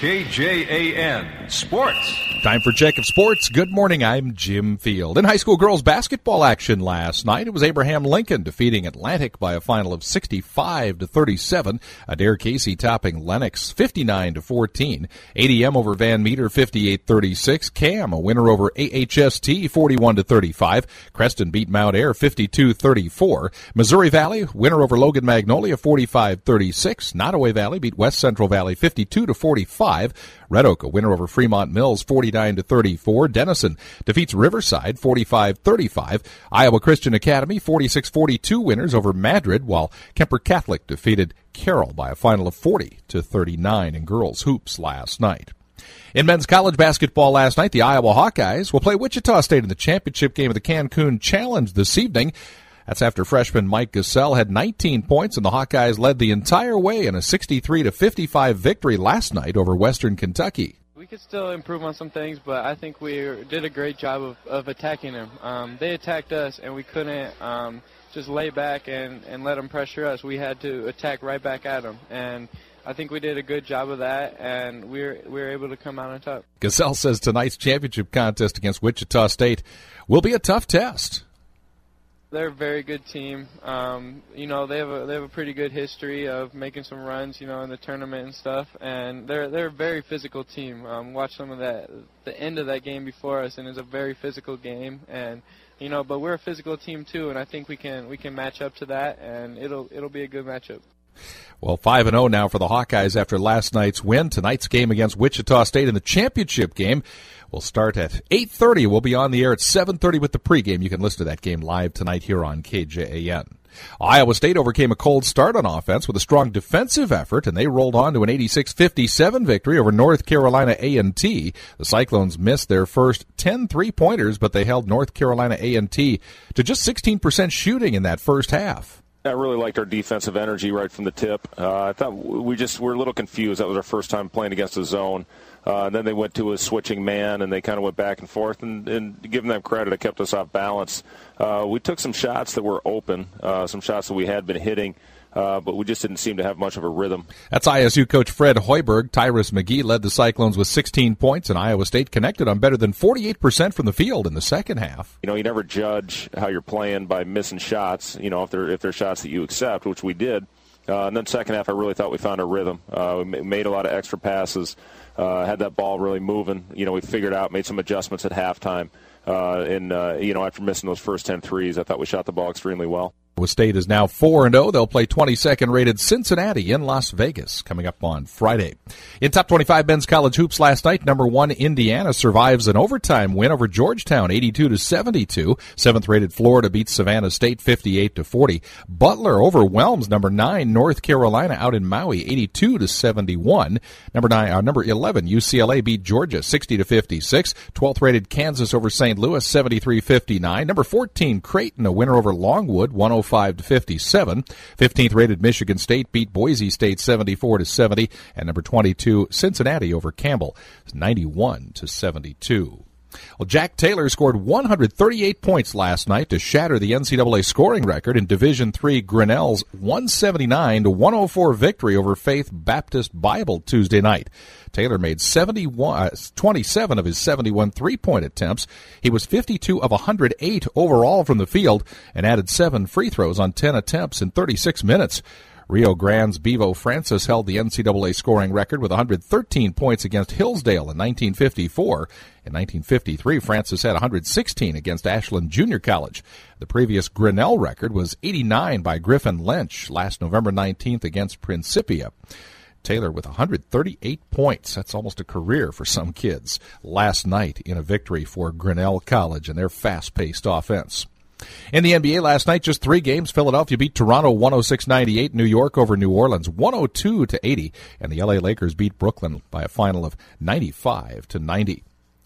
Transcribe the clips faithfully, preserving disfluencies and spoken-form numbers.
K J A N Sports. Time for Check of Sports. Good morning, I'm Jim Field. In high school girls basketball action last night, it was Abraham Lincoln defeating Atlantic by a final of sixty-five to thirty-seven. Adair Casey topping Lennox fifty-nine to fourteen. A D M over Van Meter fifty-eight thirty-six. Cam a winner over A H S T forty-one to thirty-five. Creston beat Mount Air fifty-two thirty-four. Missouri Valley winner over Logan Magnolia forty-five thirty-six. Nottoway Valley beat West Central Valley fifty-two to forty-five. Red Oak a winner over Fremont Mills forty-nine to thirty-four. Denison defeats Riverside forty-five thirty-five. Iowa Christian Academy forty-six forty-two winners over Madrid, while Kemper Catholic defeated Carroll by a final of forty to thirty-nine in girls hoops last night. In men's college basketball last night, the Iowa Hawkeyes will play Wichita State in the championship game of the Cancun Challenge this evening. That's after freshman Mike Gasell had nineteen points, and the Hawkeyes led the entire way in a sixty-three to fifty-five victory last night over Western Kentucky. We could still improve on some things, but I think we did a great job of, of attacking them. Um, they attacked us, and we couldn't um, just lay back and, and let them pressure us. We had to attack right back at them, and I think we did a good job of that, and we were, we were able to come out on top. Gasell says tonight's championship contest against Wichita State will be a tough test. They're a very good team. Um, you know, they have a they have a pretty good history of making some runs, you know, in the tournament and stuff. And they're they're a very physical team. Um, watch some of that the end of that game before us, and it's a very physical game. And you know, but we're a physical team too, and I think we can we can match up to that, and it'll it'll be a good matchup. Well, five and oh now for the Hawkeyes after last night's win. Tonight's game against Wichita State in the championship game will start at eight thirty. We'll be on the air at seven thirty with the pregame. You can listen to that game live tonight here on K J A N. Iowa State overcame a cold start on offense with a strong defensive effort, and they rolled on to an eighty-six fifty-seven victory over North Carolina A and T. The Cyclones missed their first ten three-pointers, but they held North Carolina A and T to just sixteen percent shooting in that first half. I really liked our defensive energy right from the tip. Uh, I thought we just were a little confused. That was our first time playing against a zone. Uh, and then they went to a switching man, and they kind of went back and forth. And, and giving them credit, it kept us off balance. Uh, we took some shots that were open, uh, some shots that we had been hitting. Uh, but we just didn't seem to have much of a rhythm. That's I S U coach Fred Hoiberg. Tyrus McGee led the Cyclones with sixteen points, and Iowa State connected on better than forty-eight percent from the field in the second half. You know, you never judge how you're playing by missing shots, you know, if they're, if they're shots that you accept, which we did. Uh, and then second half, I really thought we found a rhythm. Uh, we made a lot of extra passes, uh, had that ball really moving. You know, we figured out, made some adjustments at halftime. Uh, and, uh, you know, after missing those first ten threes, I thought we shot the ball extremely well. Iowa State is now four and oh. They'll play twenty-second rated Cincinnati in Las Vegas coming up on Friday. In top twenty-five men's college hoops last night, number one Indiana survives an overtime win over Georgetown eighty-two to seventy-two. Seventh rated Florida beats Savannah State fifty-eight to forty. Butler overwhelms number nine North Carolina out in Maui eighty-two to seventy-one. Number nine, uh, number eleven U C L A beat Georgia sixty to fifty-six. twelfth rated Kansas over Saint Louis seventy-three fifty-nine. Number fourteen Creighton a winner over Longwood one oh five to fifty-seven. fifteenth rated Michigan State beat Boise State seventy-four to seventy, and number twenty-two Cincinnati over Campbell ninety-one to seventy-two. Well, Jack Taylor scored one hundred thirty-eight points last night to shatter the N C double A scoring record in Division three Grinnell's one seventy-nine to one oh four victory over Faith Baptist Bible Tuesday night. Taylor made seventy-one, uh, twenty-seven of his seventy-one three-point attempts. He was fifty-two of one hundred eight overall from the field and added seven free throws on ten attempts in thirty-six minutes. Rio Grande's Bevo Francis held the N C double A scoring record with one hundred thirteen points against Hillsdale in nineteen fifty-four. In nineteen fifty-three, Francis had one hundred sixteen against Ashland Junior College. The previous Grinnell record was eighty-nine by Griffin Lynch last November nineteenth against Principia. Taylor with one hundred thirty-eight points. That's almost a career for some kids. Last night in a victory for Grinnell College and their fast-paced offense. In the N B A last night, just three games. Philadelphia beat Toronto one oh six ninety-eight. New York over New Orleans one oh two to eighty. And the L A Lakers beat Brooklyn by a final of ninety-five to ninety.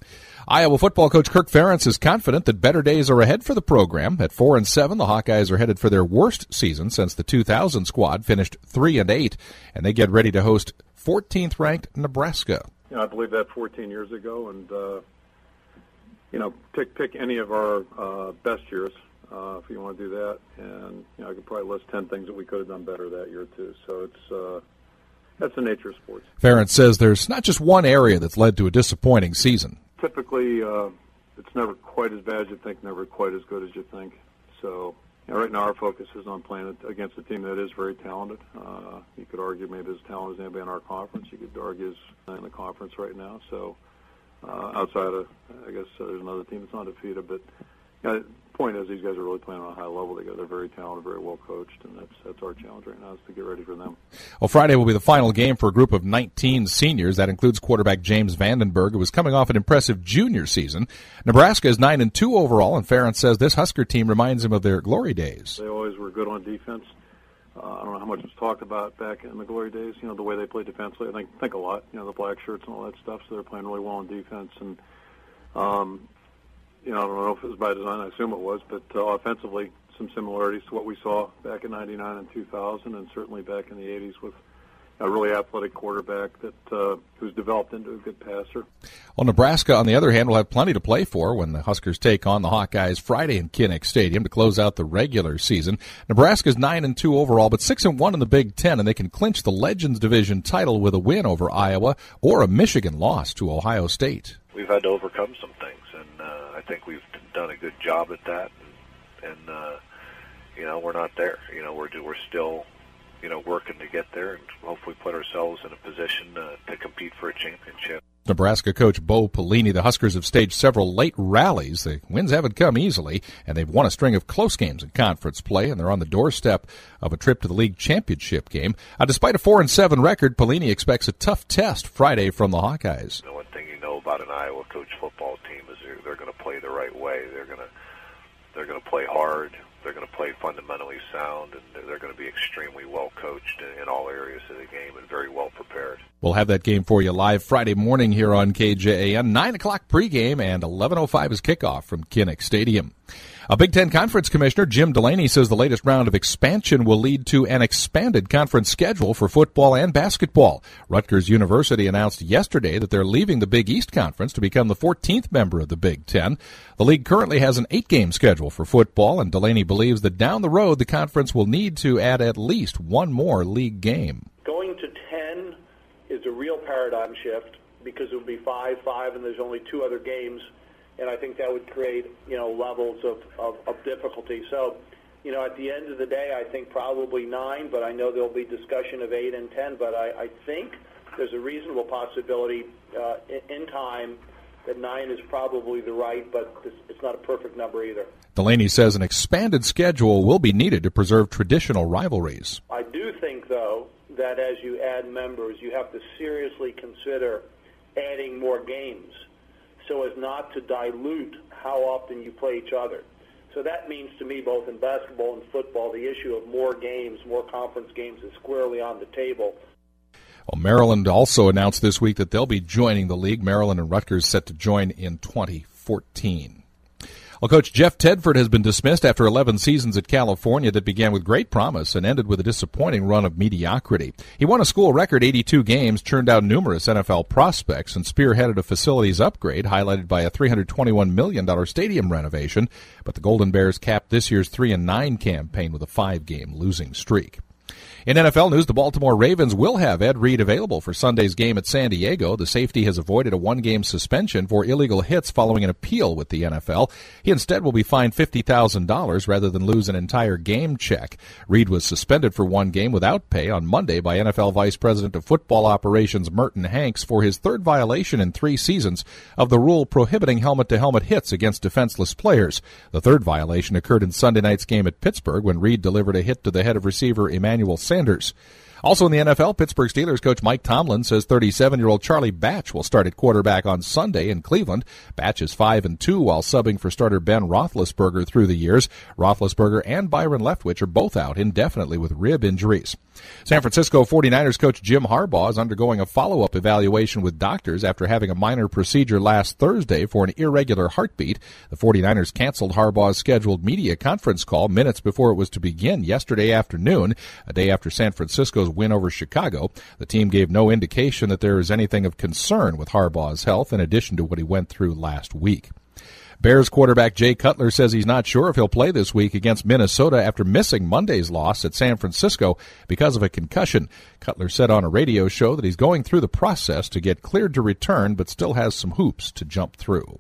Iowa football coach Kirk Ferentz is confident that better days are ahead for the program. At four and seven, the Hawkeyes are headed for their worst season since the two thousand squad finished three and eight, and they get ready to host fourteenth ranked Nebraska. You know, I believe that fourteen years ago, and uh, you know, pick pick any of our uh, best years uh, if you want to do that, and you know, I could probably list ten things that we could have done better that year too. So it's uh, that's the nature of sports. Ferentz says there's not just one area that's led to a disappointing season. Typically, uh, it's never quite as bad as you think, never quite as good as you think. So, you know, right now our focus is on playing against a team that is very talented. Uh, you could argue maybe as talented as anybody in our conference. You could argue as in the conference right now. So, uh, outside of, I guess uh, there's another team that's undefeated. But you know, the point is, these guys are really playing on a high level together. They're very talented, very well coached, and that's that's our challenge right now is to get ready for them. Well, Friday will be the final game for a group of nineteen seniors. That includes quarterback James Vandenberg, who was coming off an impressive junior season. Nebraska is nine and two overall, and Ferentz says this Husker team reminds him of their glory days. They always were good on defense. Uh, I don't know how much was talked about back in the glory days. You know, the way they played defensively. I think think a lot. You know, the black shirts and all that stuff. So they're playing really well on defense. And um, you know, I don't know if it was by design. I assume it was. But uh, offensively, some similarities to what we saw back in ninety-nine and two thousand, and certainly back in the eighties with a really athletic quarterback that uh, who's developed into a good passer. Well, Nebraska, on the other hand, will have plenty to play for when the Huskers take on the Hawkeyes Friday in Kinnick Stadium to close out the regular season. Nebraska's nine and two overall, but six and one in the Big Ten, and they can clinch the Legends Division title with a win over Iowa or a Michigan loss to Ohio State. We've had to overcome some things, and uh, I think we've done a good job at that. And, and uh, you know, we're not there. You know, we're we're still. you know, working to get there and hopefully put ourselves in a position uh, to compete for a championship. Nebraska coach Bo Pelini. The Huskers have staged several late rallies. The wins haven't come easily, and they've won a string of close games in conference play, and they're on the doorstep of a trip to the league championship game. Uh, despite a four and seven record, Pelini expects a tough test Friday from the Hawkeyes. The one thing you know about an Iowa coach football team is they're, they're going to play the right way. They're going to they're going to play hard. They're going to play fundamentally sound, and they're going to be extremely well coached in, in all areas of the game and very well prepared. We'll have that game for you live Friday morning here on K J A M. nine o'clock pregame and eleven oh five is kickoff from Kinnick Stadium. A Big Ten Conference Commissioner, Jim Delaney, says the latest round of expansion will lead to an expanded conference schedule for football and basketball. Rutgers University announced yesterday that they're leaving the Big East Conference to become the fourteenth member of the Big Ten. The league currently has an eight-game schedule for football, and Delaney believes that down the road the conference will need to add at least one more league game. Going to ten is a real paradigm shift because it would be five, five, and there's only two other games. And I think that would create, you know, levels of, of, of difficulty. So, you know, at the end of the day, I think probably nine, but I know there'll be discussion of eight and ten. But I, I think there's a reasonable possibility uh, in, in time that nine is probably the right, but it's not a perfect number either. Delaney says an expanded schedule will be needed to preserve traditional rivalries. I do think, though, that as you add members, you have to seriously consider adding more games, so as not to dilute how often you play each other. So that means to me, both in basketball and football, the issue of more games, more conference games is squarely on the table. Well, Maryland also announced this week that they'll be joining the league. Maryland and Rutgers set to join in twenty fourteen. Well, Coach Jeff Tedford has been dismissed after eleven seasons at California that began with great promise and ended with a disappointing run of mediocrity. He won a school record eighty-two games, churned out numerous N F L prospects, and spearheaded a facilities upgrade highlighted by a three hundred twenty-one million dollars stadium renovation. But the Golden Bears capped this year's three and nine campaign with a five-game losing streak. In N F L news, the Baltimore Ravens will have Ed Reed available for Sunday's game at San Diego. The safety has avoided a one-game suspension for illegal hits following an appeal with the N F L. He instead will be fined fifty thousand dollars rather than lose an entire game check. Reed was suspended for one game without pay on Monday by N F L Vice President of Football Operations Merton Hanks for his third violation in three seasons of the rule prohibiting helmet-to-helmet hits against defenseless players. The third violation occurred in Sunday night's game at Pittsburgh when Reed delivered a hit to the head of receiver Emmanuel Sanders. Also in the N F L, Pittsburgh Steelers coach Mike Tomlin says thirty-seven-year-old Charlie Batch will start at quarterback on Sunday in Cleveland. Batch is five and two while subbing for starter Ben Roethlisberger through the years. Roethlisberger and Byron Leftwich are both out indefinitely with rib injuries. San Francisco forty-niners coach Jim Harbaugh is undergoing a follow-up evaluation with doctors after having a minor procedure last Thursday for an irregular heartbeat. The forty-niners canceled Harbaugh's scheduled media conference call minutes before it was to begin yesterday afternoon, a day after San Francisco's win over Chicago. The team gave no indication that there is anything of concern with Harbaugh's health in addition to what he went through last week. Bears quarterback Jay Cutler says he's not sure if he'll play this week against Minnesota after missing Monday's loss at San Francisco because of a concussion. Cutler said on a radio show that he's going through the process to get cleared to return, but still has some hoops to jump through.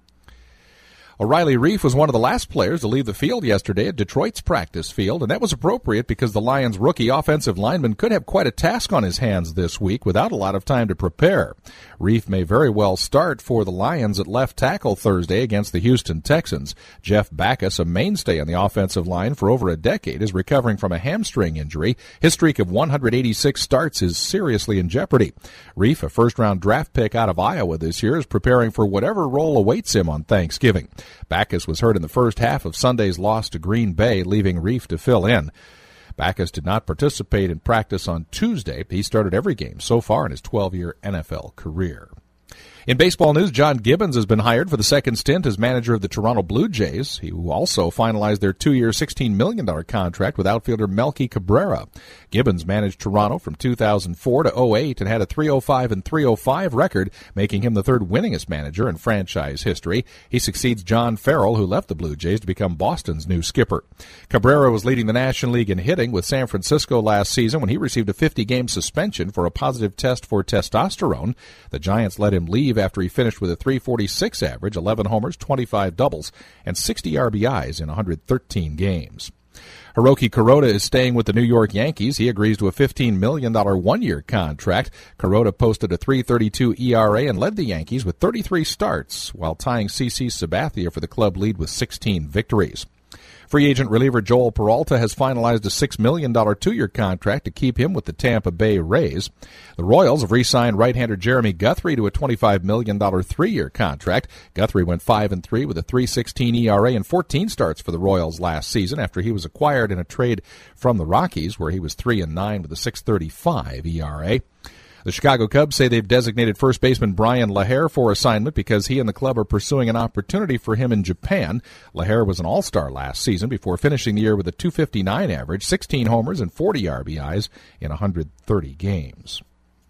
O'Reilly Reef was one of the last players to leave the field yesterday at Detroit's practice field, and that was appropriate because the Lions' rookie offensive lineman could have quite a task on his hands this week without a lot of time to prepare. Reef may very well start for the Lions at left tackle Thursday against the Houston Texans. Jeff Backus, a mainstay on the offensive line for over a decade, is recovering from a hamstring injury. His streak of one hundred eighty-six starts is seriously in jeopardy. Reef, a first-round draft pick out of Iowa this year, is preparing for whatever role awaits him on Thanksgiving. Backus was hurt in the first half of Sunday's loss to Green Bay, leaving Reef to fill in. Backus did not participate in practice on Tuesday. He started every game so far in his twelve-year N F L career. In baseball news, John Gibbons has been hired for the second stint as manager of the Toronto Blue Jays, who also finalized their two-year sixteen million dollars contract with outfielder Melky Cabrera. Gibbons managed Toronto from two thousand four to oh eight and had a three oh five and three oh five record, making him the third winningest manager in franchise history. He succeeds John Farrell, who left the Blue Jays to become Boston's new skipper. Cabrera was leading the National League in hitting with San Francisco last season when he received a fifty-game suspension for a positive test for testosterone. The Giants let him leave after he finished with a three forty-six average, eleven homers, twenty-five doubles, and sixty R B Is in one hundred thirteen games. Hiroki Kuroda is staying with the New York Yankees. He agrees to a fifteen million dollars one-year contract. Kuroda posted a three thirty-two E R A and led the Yankees with thirty-three starts, while tying C C Sabathia for the club lead with sixteen victories. Free agent reliever Joel Peralta has finalized a six million dollars two-year contract to keep him with the Tampa Bay Rays. The Royals have re-signed right-hander Jeremy Guthrie to a twenty-five million dollars three-year contract. Guthrie went five and three with a three sixteen E R A and fourteen starts for the Royals last season after he was acquired in a trade from the Rockies, where he was three and nine with a six thirty-five E R A. The Chicago Cubs say they've designated first baseman Brian LaHair for assignment because he and the club are pursuing an opportunity for him in Japan. LaHair was an all-star last season before finishing the year with a two fifty-nine average, sixteen homers, and forty R B Is in one hundred thirty games.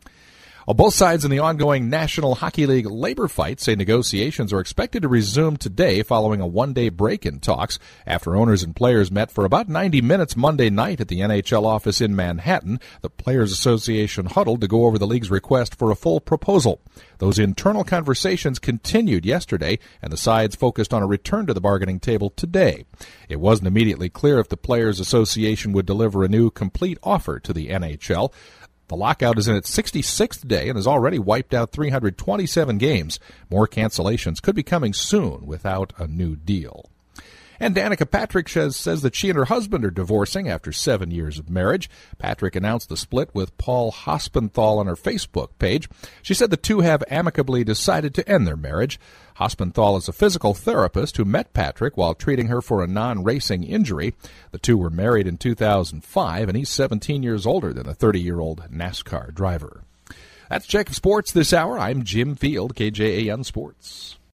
Well, both sides in the ongoing National Hockey League labor fight say negotiations are expected to resume today following a one-day break in talks after owners and players met for about ninety minutes Monday night at the N H L office in Manhattan. The Players Association huddled to go over the league's request for a full proposal. Those internal conversations continued yesterday, and the sides focused on a return to the bargaining table today. It wasn't immediately clear if the Players Association would deliver a new complete offer to the N H L. The lockout is in its sixty-sixth day and has already wiped out three hundred twenty-seven games. More cancellations could be coming soon without a new deal. And Danica Patrick says, says that she and her husband are divorcing after seven years of marriage. Patrick announced the split with Paul Hospenthal on her Facebook page. She said the two have amicably decided to end their marriage. Hospenthal is a physical therapist who met Patrick while treating her for a non-racing injury. The two were married in two thousand five, and he's seventeen years older than the thirty-year-old NASCAR driver. That's Check of Sports this hour. I'm Jim Field, K J A N Sports.